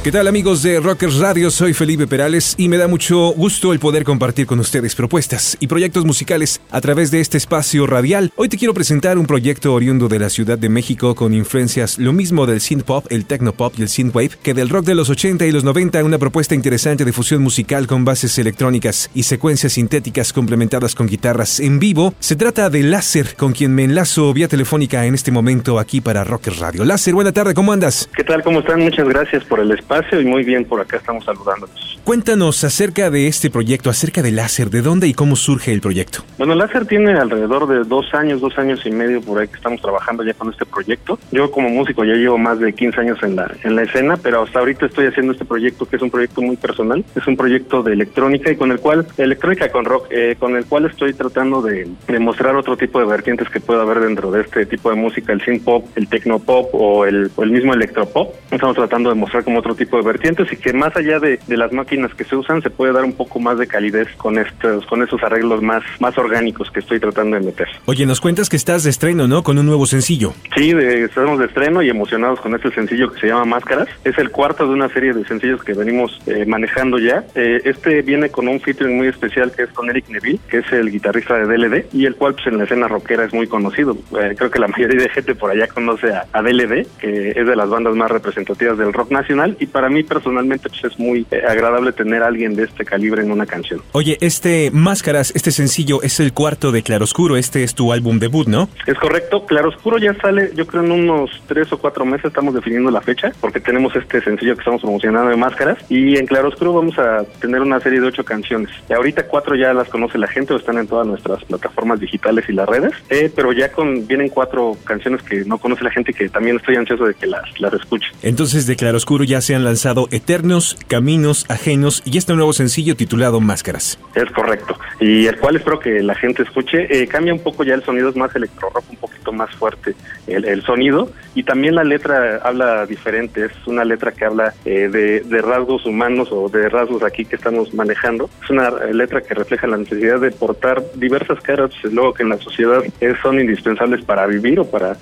¿Qué tal, amigos de Rockers Radio? Soy Felipe Perales y me da mucho gusto el poder compartir con ustedes propuestas y proyectos musicales a través de este espacio radial. Hoy te quiero presentar un proyecto oriundo de la Ciudad de México con influencias lo mismo del synth pop, el techno pop y el synthwave que del rock de los 80 y los 90, una propuesta interesante de fusión musical con bases electrónicas y secuencias sintéticas complementadas con guitarras en vivo. Se trata de Láser, con quien me enlazo vía telefónica en este momento aquí para Rockers Radio. Láser, buena tarde, ¿cómo andas? ¿Qué tal? ¿Cómo están? Muchas gracias por el espacio y muy bien, por acá estamos saludándonos. Cuéntanos acerca de este proyecto, acerca de Láser, ¿de dónde y cómo surge el proyecto? Bueno, Láser tiene alrededor de 2 años y medio por ahí que estamos trabajando ya con este proyecto. Yo como músico ya llevo más de 15 años en la escena, pero hasta ahorita estoy haciendo este proyecto que es un proyecto muy personal. Es un proyecto de electrónica y electrónica con rock, con el cual estoy tratando de mostrar otro tipo de vertientes que pueda haber dentro de este tipo de música, el synth pop, el techno pop o el mismo electropop. Estamos tratando de mostrar como otro tipo de vertientes y que más allá de las máquinas que se usan se puede dar un poco más de calidez con esos arreglos más orgánicos que estoy tratando de meter. Oye, nos cuentas que estás de estreno, ¿no? Con un nuevo sencillo. Sí, estamos de estreno y emocionados con este sencillo que se llama Máscaras. Es el cuarto de una serie de sencillos que venimos manejando ya. Este viene con un featuring muy especial que es con Eric Neville, que es el guitarrista de DLD y el cual pues en la escena rockera es muy conocido. Creo que la mayoría de gente por allá conoce a DLD, que es de las bandas más representativas del rock nacional, y para mí personalmente pues es muy agradable tener a alguien de este calibre en una canción. Oye, Máscaras, este sencillo es el cuarto de Claroscuro, este es tu álbum debut, ¿no? Es correcto, Claroscuro ya sale, yo creo en unos 3 o 4 meses estamos definiendo la fecha, porque tenemos este sencillo que estamos promocionando de Máscaras, y en Claroscuro vamos a tener una serie de 8 canciones. Y ahorita 4 ya las conoce la gente o están en todas nuestras plataformas digitales y las redes, pero ya vienen 4 canciones que no conoce la gente y que también estoy ansioso de que las escuche. Entonces de Claroscuro ya se han lanzado Eternos, Caminos, Ajenos y este nuevo sencillo titulado Máscaras. Es correcto, y el cual espero que la gente escuche. Cambia un poco ya el sonido, es más electro rock, un poquito más fuerte el sonido, y también la letra habla diferente, es una letra que habla de rasgos humanos o de rasgos aquí que estamos manejando. Es una letra que refleja la necesidad de portar diversas caras, luego que en la sociedad son indispensables para vivir o para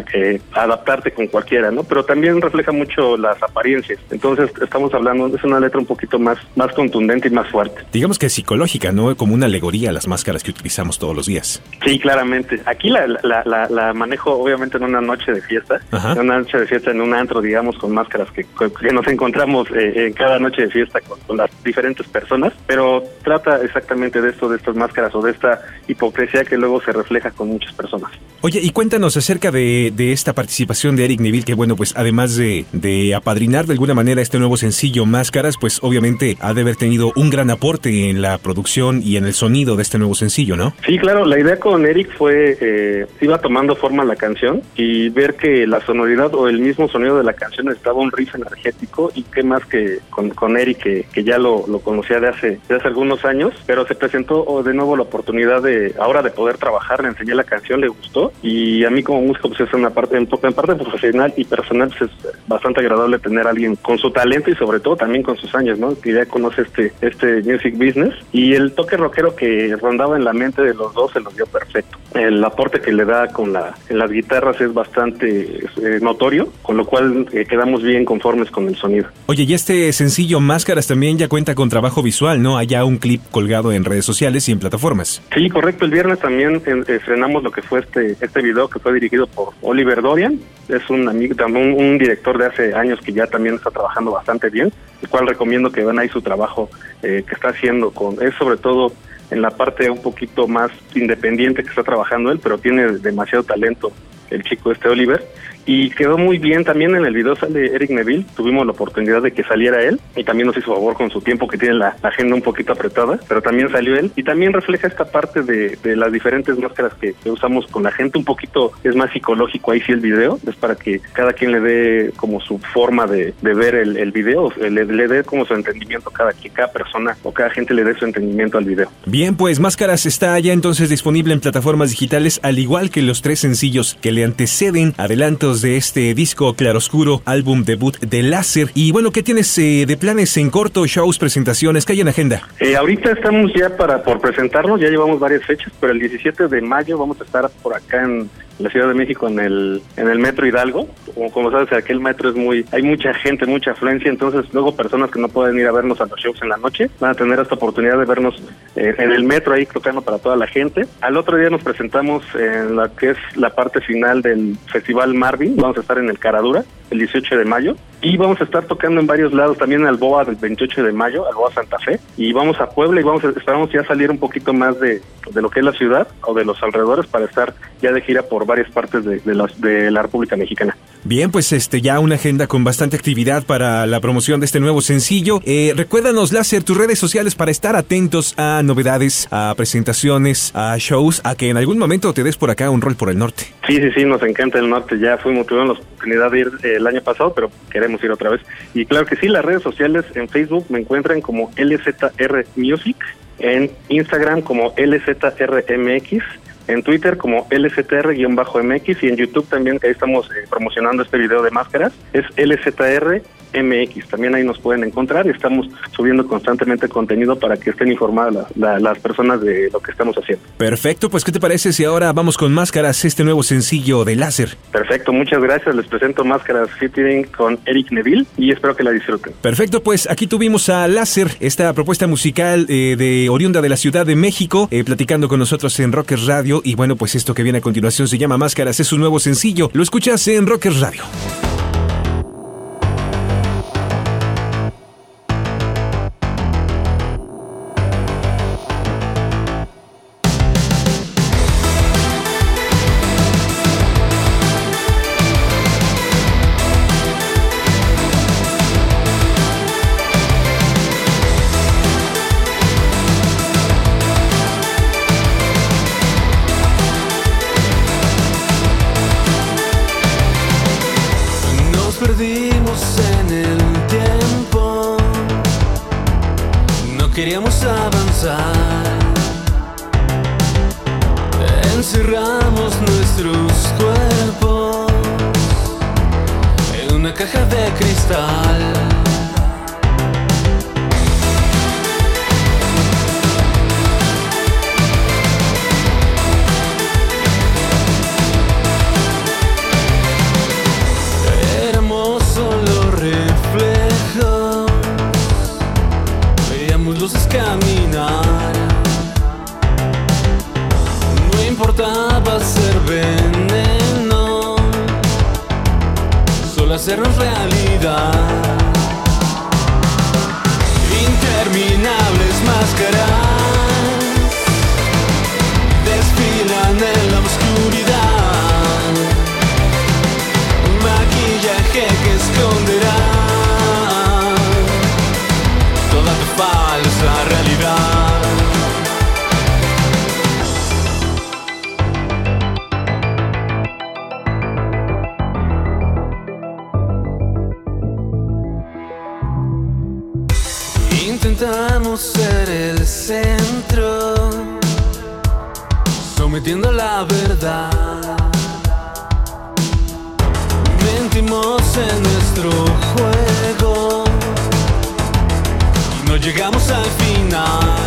adaptarte con cualquiera, ¿no? Pero también refleja mucho las apariencias. Entonces estamos hablando, es una letra un poquito más contundente y más fuerte. Digamos que es psicológica, ¿no? Como una alegoría a las máscaras que utilizamos todos los días. Sí, claramente. Aquí la manejo obviamente en una noche de fiesta. Ajá. En una noche de fiesta en un antro, digamos, con máscaras que nos encontramos en cada noche de fiesta con las diferentes personas, pero trata exactamente de esto, de estas máscaras o de esta hipocresía que luego se refleja con muchas personas. Oye, y cuéntanos acerca de esta participación de Eric Neville, que bueno, pues además de apadrinar de alguna manera este nuevo sencillo Máscaras, pues obviamente ha de haber tenido un gran aporte en la producción y en el sonido de este nuevo sencillo, ¿no? Sí, claro, la idea con Eric fue, iba tomando forma la canción y ver que la sonoridad o el mismo sonido de la canción estaba un riff energético, y qué más que con Eric, que ya lo conocía de hace algunos años, pero se presentó de nuevo la oportunidad de poder trabajar. Le enseñé la canción, le gustó, y a mí como músico pues es en parte profesional y personal, pues es bastante agradable tener a alguien con su talento y sobre todo también con sus años, ¿no? Que ya conoce este music business, y el toque rockero que rondaba en la mente de los dos se los dio perfecto. El aporte que le da en las guitarras es bastante notorio, con lo cual quedamos bien conformes con el sonido. Oye, y este sencillo Máscaras también ya cuenta con trabajo visual, ¿no? Hay ya un clip colgado en redes sociales y en plataformas. Sí, correcto. El viernes también estrenamos lo que fue este video, que fue dirigido por Oliver Dorian. Es un amigo, un director de hace años que ya también está trabajando bastante bien, el cual recomiendo que vean ahí su trabajo que está haciendo. Es sobre todo en la parte un poquito más independiente que está trabajando él, pero tiene demasiado talento el chico Oliver, y quedó muy bien. También en el video sale Eric Neville, tuvimos la oportunidad de que saliera él, y también nos hizo favor con su tiempo, que tiene la agenda un poquito apretada, pero también salió él, y también refleja esta parte de las diferentes máscaras que usamos con la gente. Un poquito es más psicológico ahí sí el video, es para que cada quien le dé como su forma de ver el video, le dé como su entendimiento cada persona o cada gente le dé su entendimiento al video. Bien, pues Máscaras está ya entonces disponible en plataformas digitales, al igual que los 3 sencillos que le anteceden, adelantos de este disco Claroscuro, álbum debut de Láser. Y bueno, ¿qué tienes de planes en corto, shows, presentaciones? ¿Qué hay en agenda? Ahorita estamos ya por presentarnos, ya llevamos varias fechas, pero el 17 de mayo vamos a estar por acá la Ciudad de México en el Metro Hidalgo. Como sabes, aquel metro hay mucha gente, mucha afluencia, entonces luego personas que no pueden ir a vernos a los shows en la noche van a tener esta oportunidad de vernos en el metro ahí tocando para toda la gente. Al otro día nos presentamos en la que es la parte final del Festival Marvin, vamos a estar en el Caradura el 18 de mayo y vamos a estar tocando en varios lados, también en Alboa del 28 de mayo, Alboa Santa Fe, y vamos a Puebla y esperamos ya salir un poquito más de lo que es la ciudad o de los alrededores para estar ya de gira por varias partes de la República Mexicana. Bien, pues ya una agenda con bastante actividad para la promoción de este nuevo sencillo. Recuérdanos, Láser, tus redes sociales para estar atentos a novedades, a presentaciones, a shows, a que en algún momento te des por acá un rol por el norte. Sí, nos encanta el norte, ya tuvimos la oportunidad de ir el año pasado, pero queremos ir otra vez. Y claro que sí, las redes sociales en Facebook me encuentran como LZR Music, en Instagram como LZRMX, en Twitter como LZR-MX y en YouTube también, que ahí estamos promocionando este video de máscaras, es LZR MX, también ahí nos pueden encontrar y estamos subiendo constantemente contenido para que estén informadas las personas de lo que estamos haciendo. Perfecto, pues ¿qué te parece si ahora vamos con Máscaras, este nuevo sencillo de Láser? Perfecto, muchas gracias, les presento Máscaras featuring con Eric Neville y espero que la disfruten. Perfecto, pues aquí tuvimos a Láser, esta propuesta musical de oriunda de la Ciudad de México, platicando con nosotros en Rockers Radio y bueno, pues esto que viene a continuación se llama Máscaras, es un nuevo sencillo, lo escuchas en Rockers Radio. Perdimos en el tiempo, no queríamos avanzar, encerramos nuestros cuerpos en una caja de cristal. Caminar, no importaba ser veneno, solo hacernos realidad. Interminables máscaras desfilan en la oscuridad, maquillaje que esconderá toda tu falsa realidad. Intentamos ser el centro, sometiendo la verdad. Mentimos en nuestro juego, no llegamos al final.